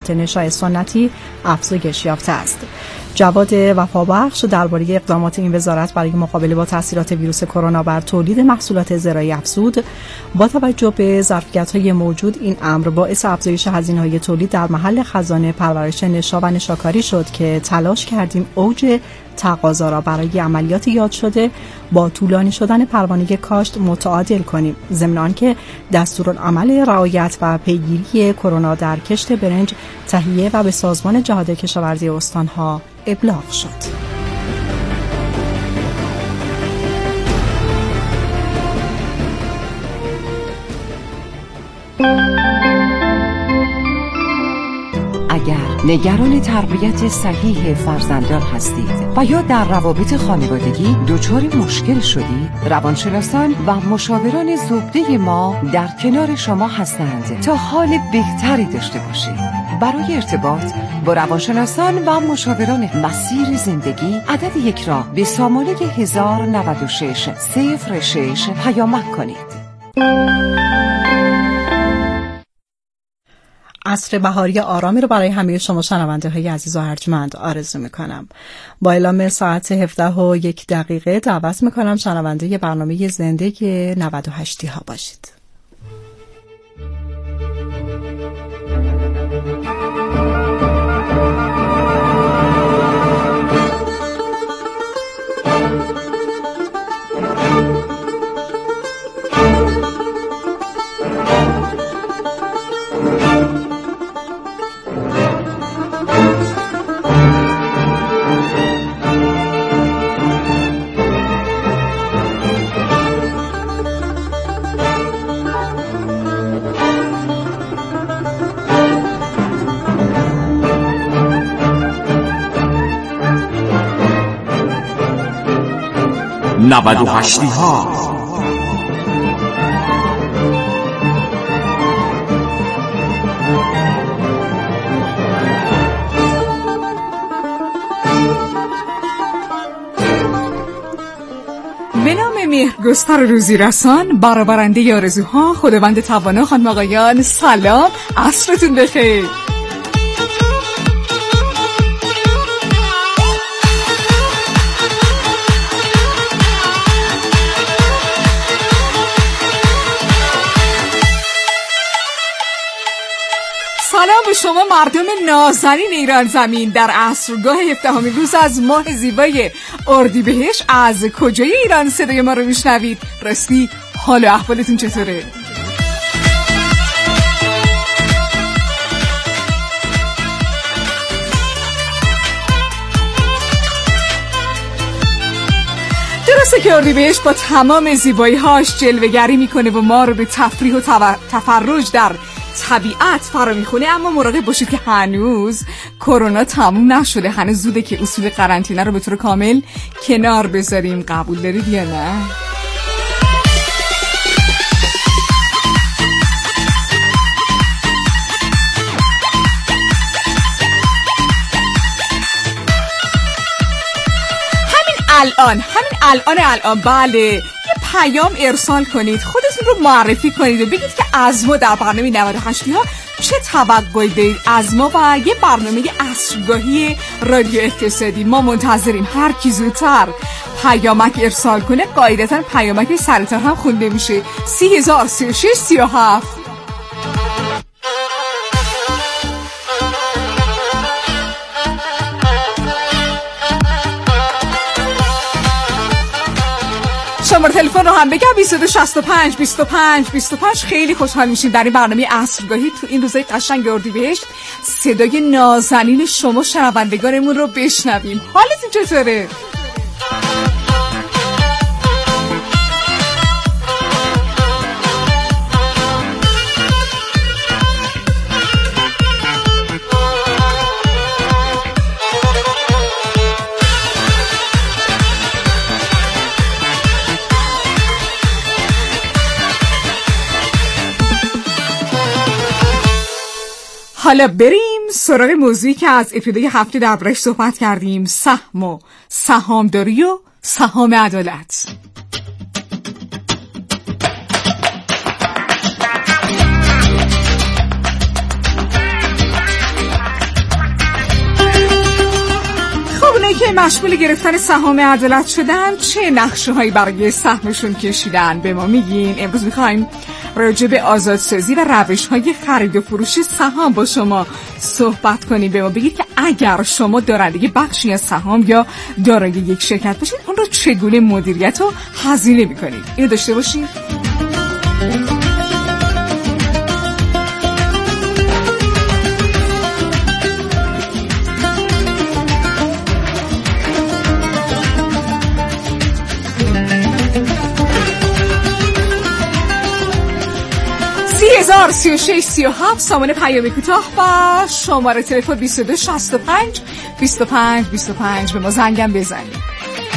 ضبط نشای سنتی افزایش یافته است. جواد وفابخش درباره اقدامات این وزارت برای مقابله با تاثیرات ویروس کرونا بر تولید محصولات زراعی افزود: با توجه به ظرفیت‌های موجود این امر باعث افزایش هزینه‌های تولید در محل خزانه پرورش نشا و نشاکاری شد که تلاش کردیم اوج تقاضا را برای عملیات یاد شده با طولانی شدن پروانه کاشت متعادل کنیم، ضمن آنکه دستورالعمل رعایت و پیگیری کرونا در کشت برنج تهیه و به سازمان جهاد کشاورزی استان‌ها ابلاغ شد. اگر نگران تربیت صحیح فرزندان هستید و یا در روابط خانوادگی دچار مشکل شدید، روانشناسان و مشاوران زبده ما در کنار شما هستند تا حال بهتری داشته باشید. برای ارتباط با روانشناسان و مشاوران مسیر زندگی عدد 1 را به سامانه 1096 06 پیامک کنید. عصر بهاری آرامی رو برای همه شما شنونده های عزیز و ارجمند آرزو میکنم. با اعلام ساعت 17:01 دعوت میکنم شنونده برنامه زنده 98 ها باشید. نود و هشتی ها. به نام مهرگستر روزی رسان، برآورنده آرزوها، خداوند توانا، خانم آقایان سلام، عصرتون بخیر. سلام به شما مردم نازنین ایران زمین در عصرگاه 17 روز از ماه زیبای اردیبهشت. از کجای ایران صدای ما رو میشنوید؟ راستی حال و احوالتون چطوره؟ درسته که اردیبهشت با تمام زیبایی‌هاش جلوه‌گری میکنه و ما رو به تفریح و تفرج در طبیعت فرا میخونه، اما مراقب باشید که هنوز کرونا تموم نشده. هنوز زوده که اصول قرنطینه رو به طور کامل کنار بذاریم. قبول دارید یا نه؟ همین الان بله، پیام ارسال کنید، خودتون رو معرفی کنید و بگید که از ما در برنامه 98 ها چه توقعی دارید از ما و یه برنامه عصرگاهی رادیو اقتصادی. ما منتظریم هر کی زودتر پیامک ارسال کنه. قاعدتا پیامک سریعتر هم خونده میشه. 303637. شماره تلفن رو هم بگم 2265 25 25. خیلی خوشحال میشیم در این برنامه عصرگاهی تو این روزای قشنگ اردیبهشت صدای نازنین شما شنوندگانمون رو بشنویم. حالتون چطوره؟ حالا بریم سراغ موضوعی که از ابتدای هفته دربارش صحبت کردیم، سهم و سهامداری و سهام عدالت. مشغول گرفتن سهام عدالت شدن چه نقشه هایی برای سهمشون کشیدن به ما میگین؟ امروز میخوایم راجع به آزادسازی و روش های خرید و فروش سهام با شما صحبت کنیم. به ما بگید که اگر شما دارنده بخشی از سهام یا دارای یک شرکت باشید اون رو چگونه مدیریت و هزینه میکنید. اینو داشته باشید. هزار 36 37 سامانه پیام کوتاه با شماره تلفن 22 65 25 25 به ما زنگم بزنید.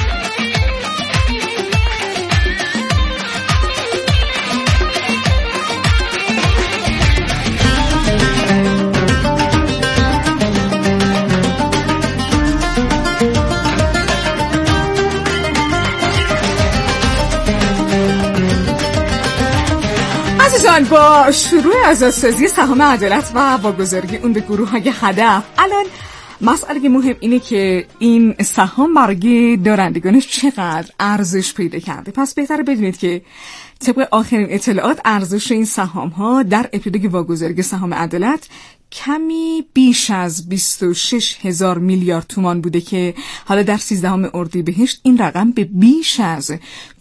با شروع آزادسازی سهام عدالت و واگذاری اون به گروه‌های هدف، الان مسئله مهم اینه که این سهام برای دارندگانش چقدر ارزش پیدا کرده. پس بهتره بدونید که طبق آخرین اطلاعات ارزش این سهام ها در ابتدای واگذاری سهام عدالت کمی بیش از 26,000 میلیارد تومان بوده که حالا در 13 اردیبهشت این رقم به بیش از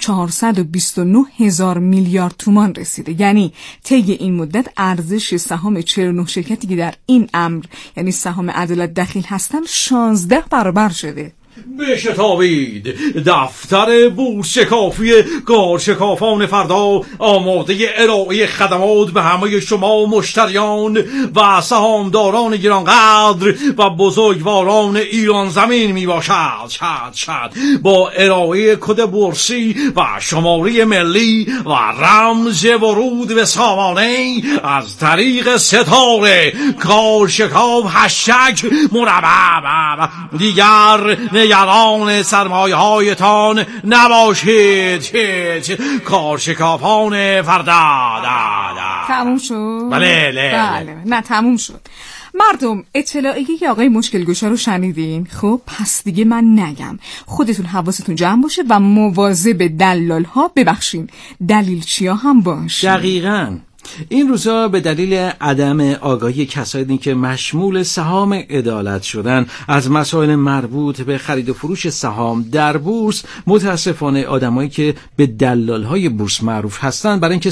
429,000 میلیارد تومان رسیده. یعنی طی این مدت ارزش سهام 49 شرکتی که در این امر یعنی سهام عدالت دخیل هستن 16 برابر شده. بشتابید، دفتر بورس شکافی کارشکافان فردا آماده ارائه خدمات به همه شما مشتریان و سهامداران گرانقدر و بزرگواران ایران زمین می باشد. با ارائه کد بورسی و شماره ملی و رمز ورود به سامانه از طریق ستاره کارشکاف هشتگ مربع دیگر نگران سرمایه هایتان نباشید. کارشکافان فردا. تموم شد؟ بله. نه تموم شد. مردم اطلاعیه که آقای مشکلگشا رو شنیدین؟ خب پس دیگه من نگم. خودتون حواستون جمع باشه و مواظب دلال ها ببخشین دلیلچیا هم باش. دقیقاً. این روزا به دلیل عدم آگاهی کسانی که مشمول سهام عدالت شدن از مسائل مربوط به خرید و فروش سهام در بورس، متاسفانه آدمایی که به دلال‌های بورس معروف هستن برای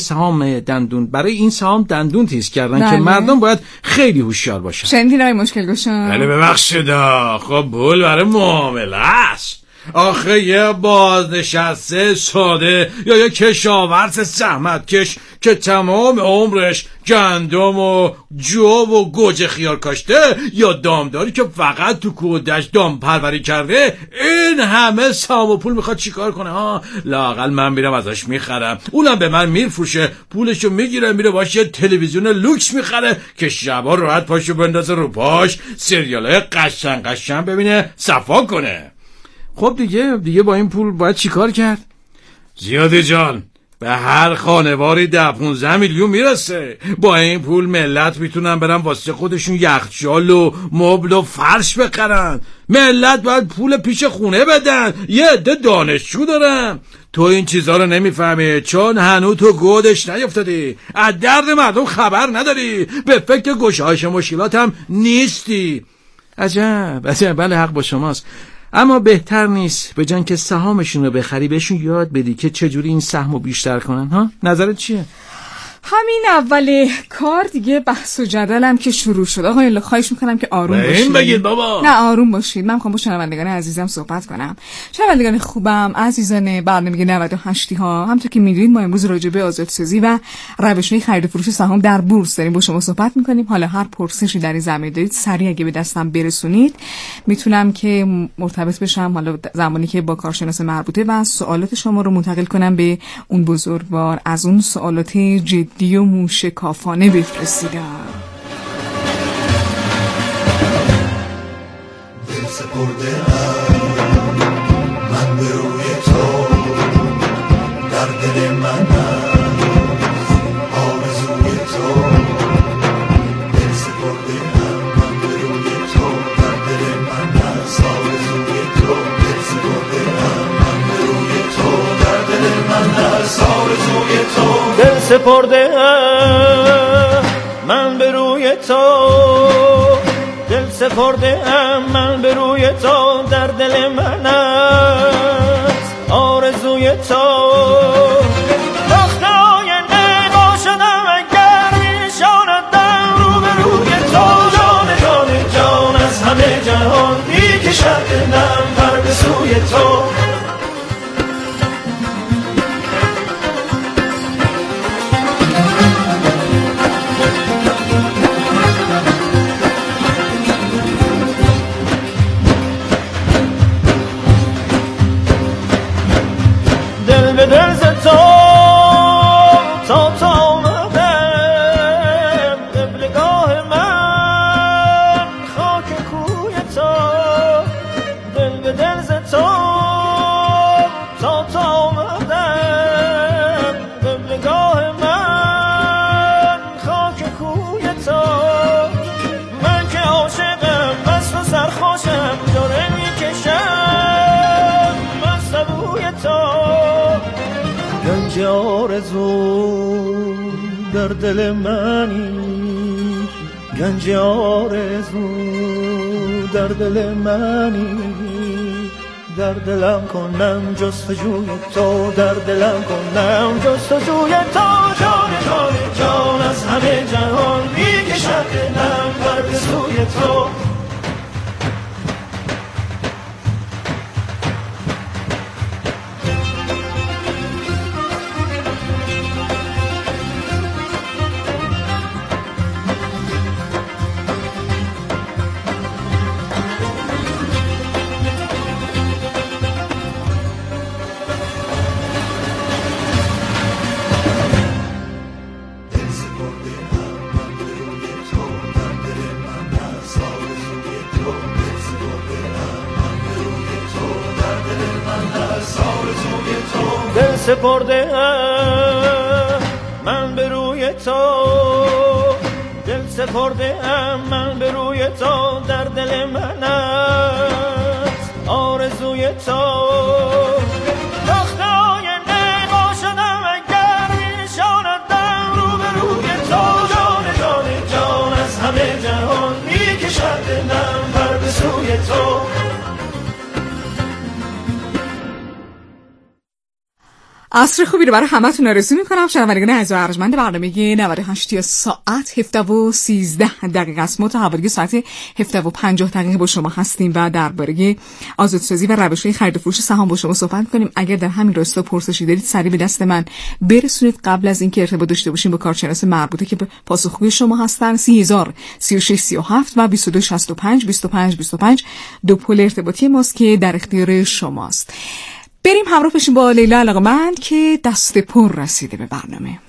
این سهام دندون تیز کردن که مردم باید خیلی هوشیار باشن. شنیدین آقای مشکلگشا؟ بله ببخشید، خب پول برای معامله است. آخه یه بازنشسته ساده یا یه کشاورز زحمتکش که تمام عمرش گندم و جو و گوجه خیار کاشته یا دامداری که فقط تو کودش دام پروری کرده، این همه سهام و پول میخواد چیکار کنه؟ لااقل من میرم ازش میخرم، اونم به من میفروشه، پولشو میگیره میره باشه تلویزیون لوکس میخره که شبا راحت پاشو بندازه رو پاش سریالای قشنگ ببینه صفا کنه. خب دیگه با این پول باید چیکار کرد؟ زیادی جان، به هر خانواری 10-15 میلیون میرسه. با این پول ملت میتونن برن واسه خودشون یخچال و مبل و فرش بخرن. ملت باید پول پیش خونه بدن. یه عده دانشجو دارن. تو این چیزا رو نمیفهمی چون هنوز تو گودش نیفتادی، از درد مردم خبر نداری، به فکر گشایش مشکلات هم نیستی. عجب بله حق با شماست. اما بهتر نیست به جای که سهامشون رو بخری بهشون یاد بدی که چجوری این سهمو بیشتر کنن؟ نظرت چیه؟ همین اول کار دیگه بحث و جدلم که شروع شد. آقای خواهش میکنم که آروم باشید. این بگید بابا. نه آروم باشید. من میخوام با شنوندگان عزیزم صحبت کنم. شنوندگان خوبم، عزیزان برنامه 98 ها، همونطور که میدونید ما امروز راجع به آزادسازی و روش‌های خرید و فروش سهام در بورس داریم با شما صحبت میکنیم. حالا هر پرسشی در این زمینه دارید سریع اگه به دستم برسونید میتونم که مرتبط بشم حالا زمانی که با کارشناس مربوطه و سوالات شما رو منتقل کنم به اون بزرگوار، از اون سوالات جدی و موشکافانه بفرستیدم. دل سپرده‌ام من به روی تو، در دل من آرزوی تو. دل سپرده‌ام من به روی تو، در دل من آرزوی تو. سپرده من به روی تو، دل سپرده من به روی تو، در دل من است آرزوی تو. وقتای نگاه شدم اگر میشاندم رو به روی تو، جان جان جان از همه جهان میکشد دلم پر به سوی تو. دل به دل ز تو تا آمدم، قبلگاه من خاک کوی تو. دل به دل ز تو تا آمدم، قبلگاه من خاک کوی تو. من که عاشقم مست و سرخوشم، جوره میکشم من سبوی تو. گنج آرزو در دل منی، گنج آرزو در دل منی. در دلم کنم جستجوی تو، در دلم کنم جستجوی تو. جان جان جان از همه جهان میکشد دلم پر به سوی تو. دل سپرده من به روی تو، دل سپرده من به روی تو، در دل من است آرزوی تو. وقتای نگاه شدم اگر میشاندم رو به روی تو، جان جان جان از همه جهان میکشد دلم پر به سوی تو. عصر خوبی رو برای همتون آرزو میکنم. شنوندگان عزیز و ارجمند برنامه 98 ساعت 17:13 است. ما تا حوالی ساعت 17:50 با شما هستیم و درباره آزادسازی و روش‌های خرید و فروش سهام با شما صحبت می‌کنیم. اگر در همین راستا پرسشی دارید سریع به دست من برسونید قبل از اینکه ارتباط داشته باشیم با کارشناس مربوطه که پاسخگوی شما هستن. 30,000 3637 و 2265 25 دو پل ارتباطی ماست که در اختیار شماست. بریم همراه بشیم با لیلا علاقمند که دست پر رسیده به برنامه.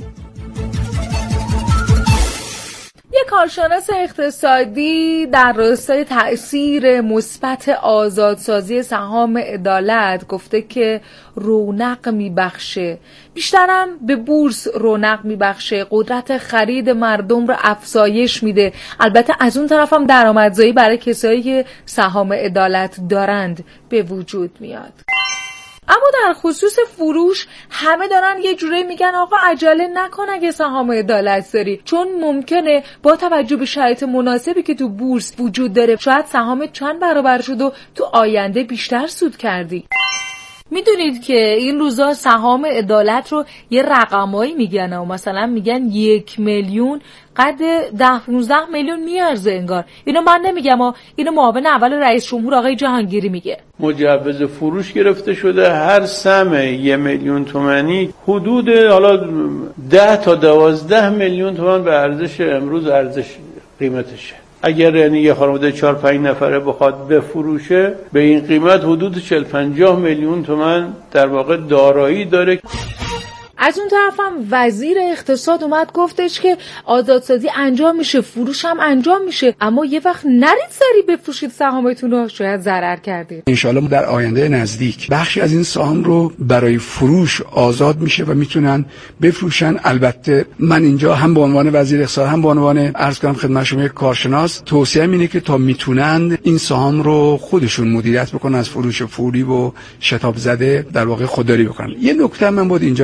یک کارشناس اقتصادی در راستای تأثیر مثبت آزادسازی سهام عدالت گفته که رونق میبخشه، بیشترم به بورس رونق میبخشه، قدرت خرید مردم رو افزایش میده. البته از اون طرف هم درآمدزایی برای کسایی که سهام عدالت دارند به وجود میاد. اما در خصوص فروش همه دارن یه جوری میگن آقا عجله نکن اگه سهام عدالت داری، چون ممکنه با توجه به شرایط مناسبی که تو بورس وجود داره شاید سهامت چند برابر شد و تو آینده بیشتر سود کردی. میدونید که این روزا سهام عدالت رو یه رقمایی میگن و مثلا میگن 1 میلیون قد 10-15 میلیون میارزه انگار. اینو من نمیگم، اینو معاون اول رئیس جمهور آقای جهانگیری میگه. مجوز فروش گرفته شده، هر سهم 1 میلیون تومانی حدود حالا 10 تا 12 میلیون تومان به ارزش امروز ارزش قیمتشه. اگر یعنی یه خانواده 4-5 نفره بخواد بفروشه به این قیمت حدود 40-50 میلیون تومان در واقع دارایی داره. از اون طرف هم وزیر اقتصاد اومد گفتش که آزادسازی انجام میشه، فروش هم انجام میشه، اما یه وقت نرید سری بفروشید سهامتون رو، شاید ضرر کردید. انشالله در آینده نزدیک بخشی از این سهام رو برای فروش آزاد میشه و میتونن بفروشن. البته من اینجا هم به عنوان وزیر اقتصاد هم به عنوان عرض کنم خدمت شما یک کارشناس توصیه اینه که تا میتونن این سهام رو خودشون مدیریت بکنن، از فروش فوری و شتاب زده در واقع خودداری بکنن. یه نکته من بود اینجا بگم،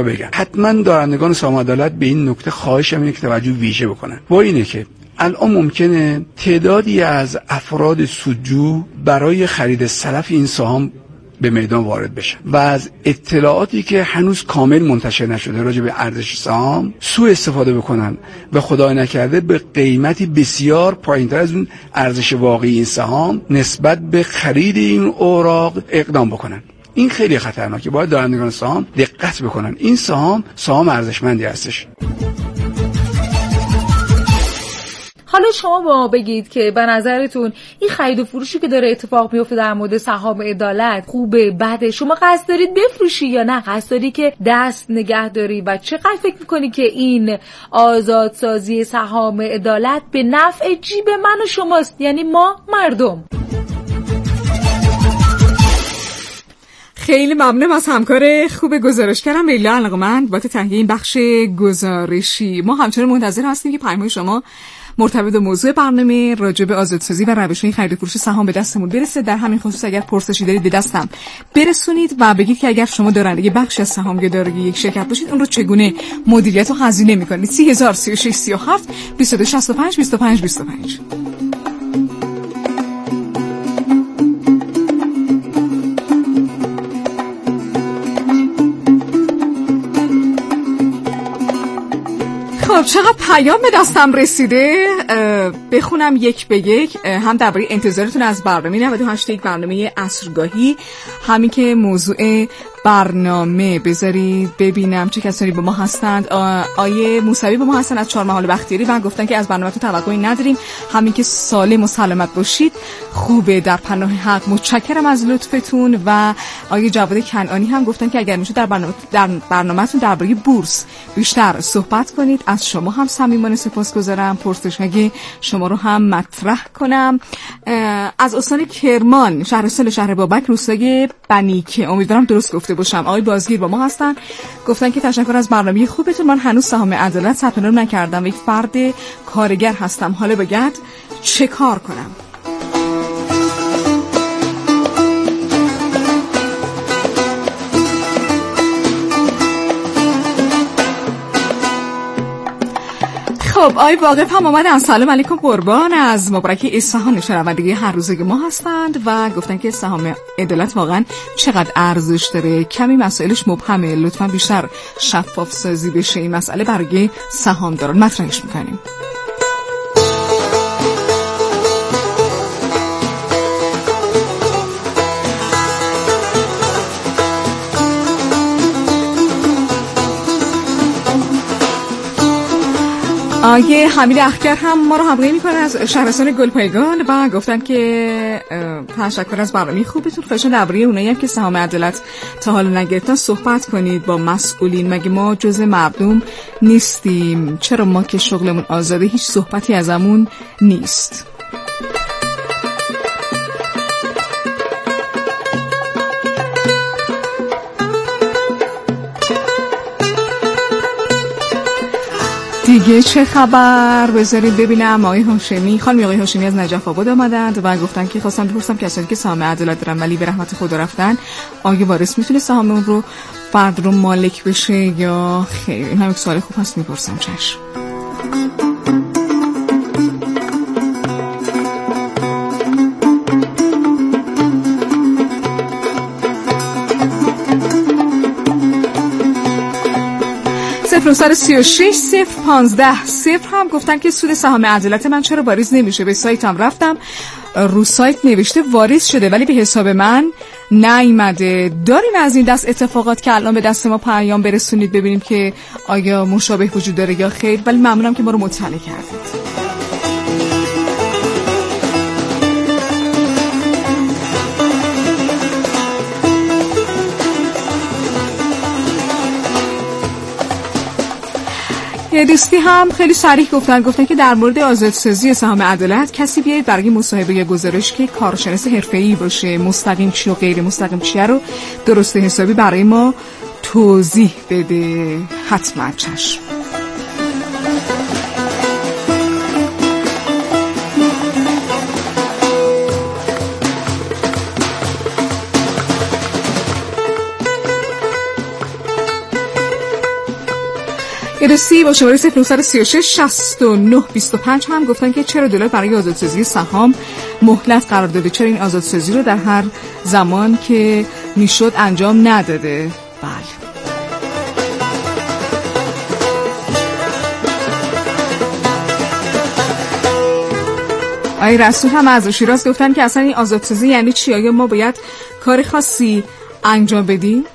حتما دارندگان سهام عدالت به این نکته خواهشم اینه که توجه ویژه بکنن. با اینه که الان ممکنه تعدادی از افراد سودجو برای خرید سلف این سهام به میدان وارد بشن و از اطلاعاتی که هنوز کامل منتشر نشده راجع به ارزش سهام سوء استفاده بکنن و خدای نکرده به قیمتی بسیار پایینتر از اون ارزش واقعی این سهام نسبت به خرید این اوراق اقدام بکنن. این خیلی خطرناکه. باید دارندگان سهام دقت بکنن. این سهام ارزشمندی هستش. حالا شما با ما بگید که به نظرتون این خرید و فروشی که داره اتفاق میفته در مورد سهام عدالت خوبه بده؟ شما قصد دارید بفروشی یا نه قصد داری که دست نگه داری؟ و چقدر فکر میکنی که این آزادسازی سهام عدالت به نفع جیب من و شماست، یعنی ما مردم؟ خیلی ممنونم از همکار خوب گزارشگرم لیلا علاقمند با تهیه این بخش گزارشی. ما همچنان منتظر هستیم که پیام‌های شما مرتبط با موضوع برنامه راجع به آزادسازی و روش‌های خرید و فروش سهام به دستمون برسه. در همین خصوص اگر پرسشی دارید به دستم برسونید و بگید که اگر شما دارنده بخشی از سهام یا دارای یک شرکت باشید اون رو چگونه مدیریت و هزینه می‌کنید. 30036 37 2265 25 25. خب چقدر پیام به دستم رسیده، بخونم یک به یک. هم درباره انتظارتون از برنامه 98 یک برنامه عصرگاهی، همین که موضوع برنامه بذارید ببینم چه کسانی با ما هستند. آیه موسوی با ما هستن از چهارمحال بختیاری و گفتن که از برنامه‌تون توقعی نداریم، همین که سالم و سلامت باشید، خوبه، در پناه حق، متشکرم از لطفتون. و آیه جواد کنعانی هم گفتن که اگر میشه در برنامه‌تون درباره بورس بیشتر صحبت کنید. از شما هم صمیمانه سپاسگزارم. پرسش‌های شما رو هم مطرح کنم. از استان کرمان، شهرستان شهر بابک، روستای بنیکه، امیدوارم درست گفته باشم، آقای بازگیر با ما هستن. گفتن که تشکر از برنامه خوبتون. من هنوز سهام عدالت ثبت نام نکردم و یک فرد کارگر هستم. حالا باید چه کار کنم؟ خب آقای واقف هم آمدن. سلام علیکم قربان، از مبارکی اصفهان، شنونده هر روزه ما هستند و گفتن که سهام عدالت واقعا چقدر ارزش داره، کمی مسائلش مبهمه، لطفا بیشتر شفاف سازی بشه این مسئله برای سهامداران. مطرحش میکنیم. آیه حمید اخگر هم ما رو همراهی میکنه از شهرستان گلپایگان و گفتن که تشکر از برنامه خوبتون. خواهشان درباره اونایی هم که سهام عدالت تا حالا نگرفتن صحبت کنید با مسئولین. مگه ما جزء مردم نیستیم؟ چرا ما که شغلمون آزاده هیچ صحبتی ازمون نیست؟ دیگه چه خبر؟ بذارید ببینم. آقای هاشمی، خانم آقای هاشمی از نجف آباد آمدند و گفتن که خواستم بپرسم کسانی که سهام عدالت دارن ولی به رحمت خدا رفتن، آیا وارث میتونه سهام اون رو فرد رو مالک بشه یا خیر؟ این هم یک سوال خوب هست، میپرسم. چشم. سر 36 015 0 هم گفتن که سود سهام عدالت من چرا واریز نمیشه؟ به سایتم رفتم، رو سایت نوشته واریز شده ولی به حساب من نیامده. داریم از این دست اتفاقات که الان به دست ما پیام برسونید ببینیم که آیا مشابه وجود داره یا خیر، ولی ممنونم که ما رو مطلع کردید. یه دوستی هم خیلی صریح گفتن که در مورد آزادسازی سهام عدالت کسی بیاید برای مصاحبه یا گزارش که کارشناس حرفه‌ای باشه، مستقیم چی و غیر مستقیم چیه رو درست حسابی برای ما توضیح بده. حتما. چشم. ادوسی با شماره 0936 69 25 هم گفتن که چرا دولت برای آزادسازی سهام مهلت قرار داده، چرا این آزادسازی رو در هر زمان که میشد انجام نداده. بله. آقای رسول هم از شیراز گفتن که اصلا این آزادسازی یعنی چی؟ آیا ما باید کار خاصی انجام بدیم؟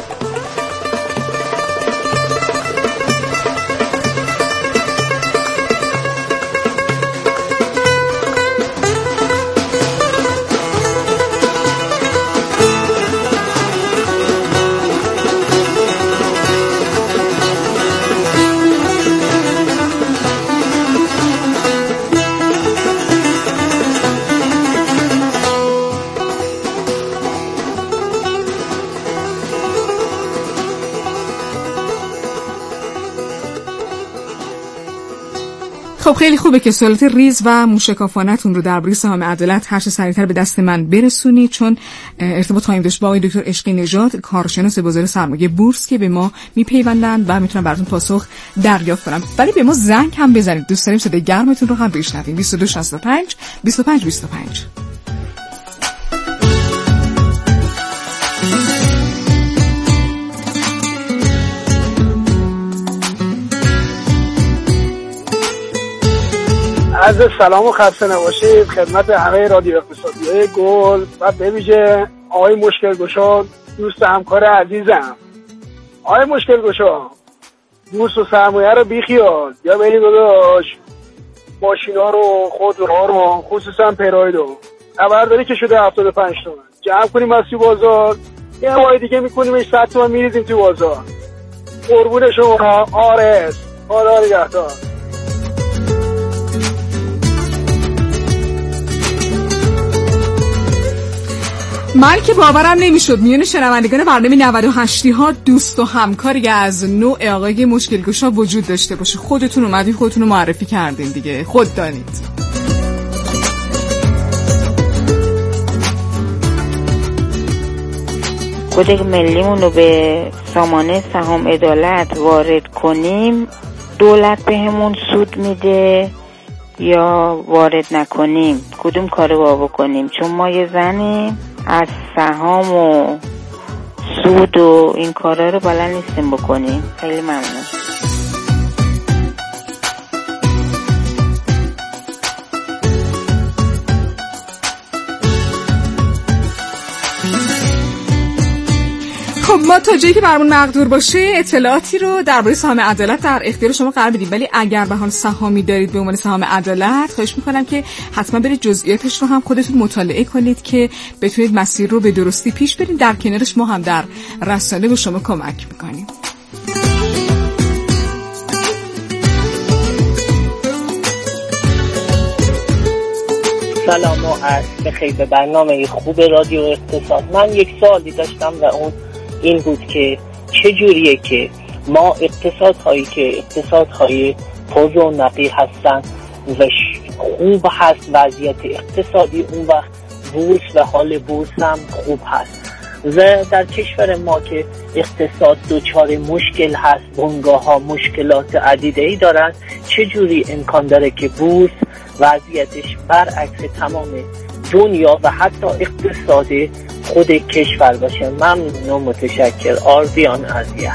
خب خیلی خوبه که سوالات ریز و موشکافانه‌تون رو درباره سهام عدالت هر چه سریعتر به دست من برسونید، چون ارتباط خواهیم داشت با آقای دکتر عشقی نژاد، کارشناس بازار سرمایه بورس که به ما میپیوندن و میتونن براتون پاسخ دریافت کنن. ولی به ما زنگ هم بزنید، دوست داریم صدای گرمتون رو هم بشنویم. 2265 25 25. عرض سلام و خسته نباشید خدمت همه رادیو اقتصادی گل و به ویژه آقای مشکل گشا، دوست همکار عزیزم. آقای مشکل گشا، بورس و سرمایه رو بیخیال، یا بریم داداش ماشینا رو، خودروها رو، خصوصا پراید خبرداری که شده 75 تومن جمع کنیم از تو بازار، یه ماه دیگه میکنیمش 100 تومن میریزیم تو بازار. قربون شما. آرس خدا نگهدار. من که باورم نمیشد میون شنوندگان برنامه 98 ها دوست و همکاری از نوع آقای مشکل گشا وجود داشته باشه. خودتون اومدین خودتون رو معرفی کردین دیگه، خود دانید. کد ملیمون رو به سامانه سهام عدالت وارد کنیم، دولت بهمون سود میده یا وارد نکنیم؟ کدوم کارو بکنیم؟ چون ما یه زنیم، از سهام و سود و این کارا رو بلد نیستیم بکنیم. خیلی ممنون. خب ما تا جایی که برامون مقدور باشه اطلاعاتی رو درباره سهام عدالت در اختیار شما قرار بدیم، ولی اگر به حال سهامی دارید به عنوان سهام عدالت، خواهش میکنم که حتما برید جزئیاتش رو هم خودتون مطالعه کنید که بتونید مسیر رو به درستی پیش برید. در کنارش ما هم در رسانه به شما کمک میکنیم. سلام و عرض بخیر به برنامه خوب رادیو اقتصاد. من یک سوالی داشتم و اون این بود که چجوریه که ما اقتصادهای پوز و نقی هستن و خوب هست وضعیت اقتصادی، اون وقت بورس و حال بورس هم خوب هست، و در کشور ما که اقتصاد دچار مشکل هست، بنگاه ها مشکلات عدیده‌ای دارن، چجوری امکان داره که بورس وضعیتش برعکس تمام دنیا و حتی اقتصاد خود کشور باشه؟ ممنون و متشکر. آردیان عزیز.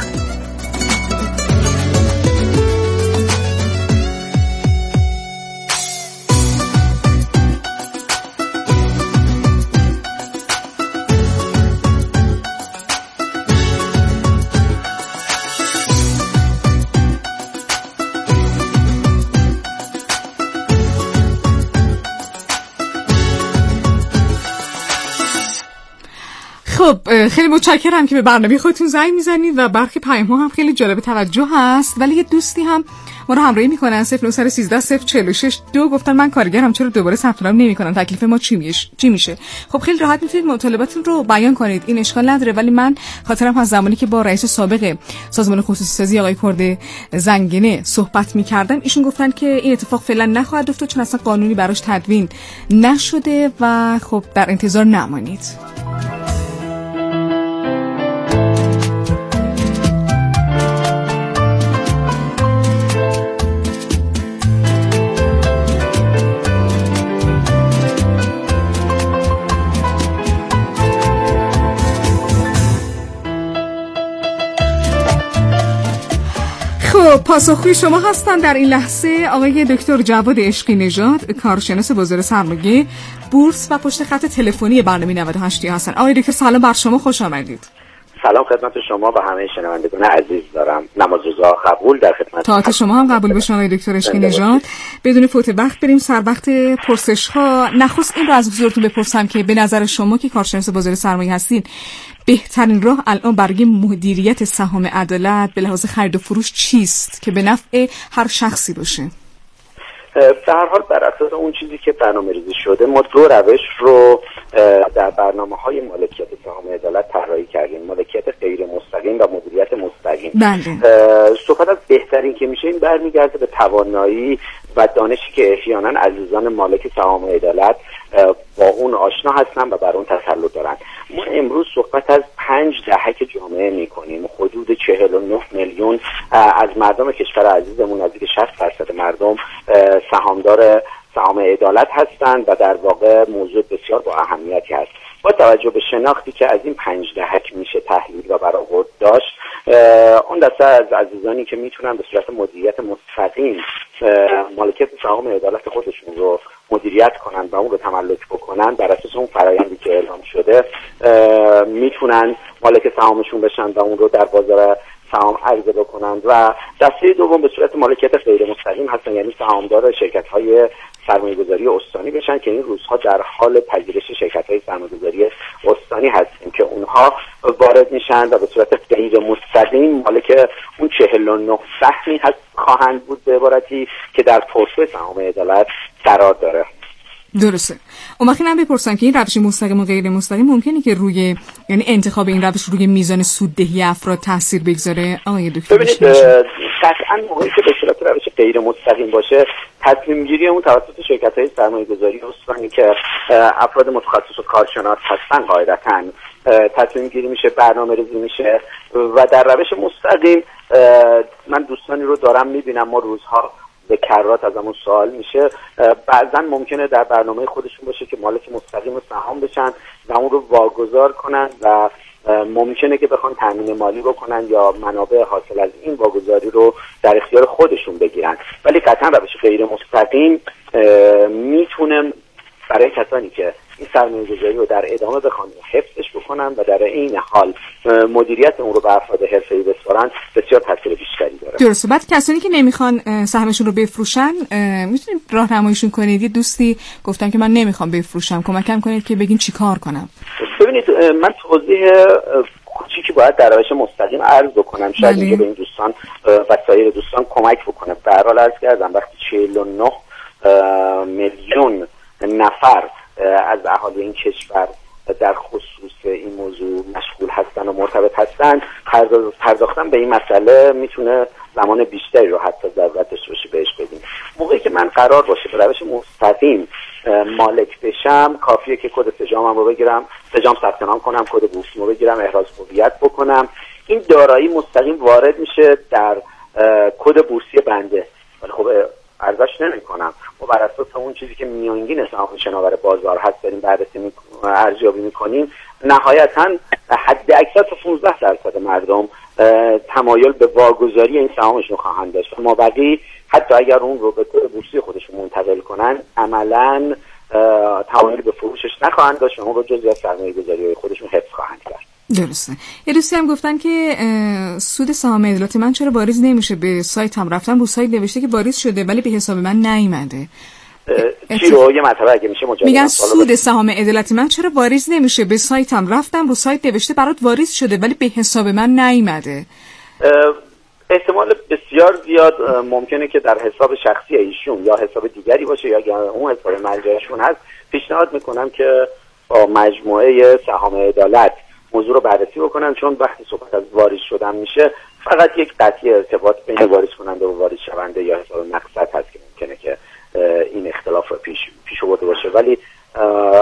خب خیلی متشکرم که به برنامه خودتون زنگ میزنید و برخی پیام‌ها هم خیلی جالب توجه هست. ولی یه دوستی هم ما رو همراهی میکنن 0913 046 2 گفتن من کارگرم، چرا دوباره ثبت نام نمیکنن؟ تکلیف ما چی میشه؟ خب خیلی راحت میتونید مطالباتتون رو بیان کنید، این اشکال نداره. ولی من خاطرم از زمانی که با رئیس سابق سازمان خصوصی سازی آقای کرد زنگنه صحبت میکردم، ایشون گفتن که این اتفاق فعلا نخواهد افتاد چون اصلا قانونی براش تدوین نشده و خب در انتظار نمانید. خب پاسخگوی شما هستن در این لحظه آقای دکتر جواد عشقی نژاد، کارشناس بازار سرمایه، بورس و پشت خط تلفنی برنامه 98 هستن. آقای دکتر سلام بر شما، خوش آمدید. سلام خدمت شما و همه شنوندگان عزیز. دارم نماز روزا قبول در خدمت طاعت شما هم قبول بشه آقای دکتر عشقی نژاد. بدون فوت وقت بریم سر وقت پرسش ها. نخست این رو از حضورتون بپرسم که به نظر شما که کارشناس بازار سرمایه هستید، بهترین راه الان برای مدیریت سهام عدالت به لحاظ خرید و فروش چیست که به نفع هر شخصی باشه؟ به هر حال بر اساس اون چیزی که برنامه‌ریزی شده، ما دو روش رو در برنامه‌های مالکیت سهام عدالت طراحی کردیم: مالکیت غیر مستقیم و مدیریت مستقیم. صحبت از بهترین که میشه این برمیگرده به توانایی و دانشی که احیانا عزیزان مالک سهام عدالت با اون آشنا هستن و بر اون تسلط دارن. ما امروز صحبت از 5 دهک جامعه میکنیم. حدود 49 میلیون از مردم کشور عزیزمون، نزدیک 60% مردم سهامدار سهام عدالت هستند و در واقع موضوع بسیار با اهمیتی هست. با توجه به شناختی که از این 5 دهک میشه تحلیل و برآورد داشت، اون دسته از عزیزانی که میتونن به صورت مدیریت مستقیم مالکیت سهام عدالت خودشون رو مدیریت کنن و اون رو تملک بکنن، بر اساس اون فرآیندی که اعلام شده میتونن مالک سهامشون بشن و اون رو در بازار سهام عرضه بکنن. و دسته دوم به صورت مالکیت غیر مستقیم هستن، یعنی سهامدار شرکت‌های سرمایه‌گذاری استانی بشن که این روزها در حال پذیرش شرکت‌های سرمایه‌گذاری استانی هستیم که اونها وارد میشن و به صورت غیر مستقیم مالک اون 49 سهمی هست خواهند بود، به عبارتی که در پورتفوی سهام عدالت قرار داره. درسته. اون وقتی من بپرسم که این روش مستقیم و غیر مستقیم ممکنه که روی، یعنی انتخاب این روش روی میزان سوددهی افراد تاثیر بگذاره آقای دکتر؟ ببینید قطعاً موقعی که به صورت روش غیر مستقیم باشه، تصمیم گیری اون توسط شرکت‌های سرمایه‌گذاری استانی که افراد متخصص و کارشناس هستن قاعدتاً تصمیم گیری میشه، برنامه‌ریزی میشه. و در روش مستقیم من دوستانی رو دارم میبینم، ما روزها به کرات از همون سوال میشه، بعضا ممکنه در برنامه خودشون باشه که مالک مستقیم سهام بشن و اون رو واگذار کنن و ممکنه که بخوان تامین مالی بکنن یا منابع حاصل از این واگذاری رو در اختیار خودشون بگیرن. ولی قطعا روش غیر مستقیم میتونه برای کسانی که این سرمایه‌گذاری رو در ادامه بخوان حفظش بکنن و در این حال مدیریت اون رو به افراد حرفه‌ای بسپارن بسیار تاثیر بیشتری داره. درسته. بعد کسانی که نمیخوان سهمشون رو بفروشن، میتونید راهنماییشون کنید؟ یه دوستی گفتن که من نمیخوام بفروشم، کمکم کنید که بگین چیکار کنم. ببینید من توضیح کوچیکی باید در روش مستقیم عرض بکنم، شاید اینکه به این دوستان و سایر دوستان کمک بکنه. به هر حال عرض کردم وقتی 49 میلیون نفر از اهالی این کشور در خصوص این موضوع مشغول هستن و مرتبط هستن، پرداختن به این مسئله میتونه زمان بیشتری رو حتی ضرورت داشته باشه بهش بدیم. موقعی که من قرار باشه به روش مستقیم مالک بشم، کافیه که کد سجامم رو بگیرم، سجام ثبت نام کنم، کد بورسیم رو بگیرم، احراز هویت بکنم. این دارایی مستقیم وارد میشه در کد بورسی بنده، ولی خب ارزش نمی‌کنم. ما بر اساس اون چیزی که میانگین سهام شناور بازار هست داریم بررسی ارزیابی می‌کنیم، نهایتاً حد اکثر تا 15% مردم تمایل به واگذاری این سهامشون خواهند داشت. ما بقیه حتی اگر اون رو به کد بورسی خودشون منتقل کنن، عملاً تمایل به فروشش نخواهند داشت و اون رو جزئی از سرمایه‌گذاری خودشون حفظ خواهند کرد. درسته. یه دوستی هم گفتن که سود سهام عدالت من چرا واریز نمیشه؟ به سایت هم رفتم، رو سایت نوشته که واریز شده ولی به حساب من نیومده. چی رو یه مرتبه اگه میشه مجددا میگن سود سهام عدالت من چرا واریز نمیشه؟ به سایت هم رفتم، رو سایت نوشته برات واریز شده ولی به حساب من نیومده. احتمال بسیار زیاد ممکنه که در حساب شخصی ایشون یا حساب دیگری باشه یا اگر اون حساب مرجعشون هست. پیشنهاد میکنم که با مجموعه سهام عدالت موضوع رو بررسی بکنن، چون وقتی صحبت از واریز شدن میشه فقط یک قطعی ارتباط بین واریز کننده و واریز شونده یا حساب مقصد هست که ممکنه که این اختلاف رو پیش آورده باشه. ولی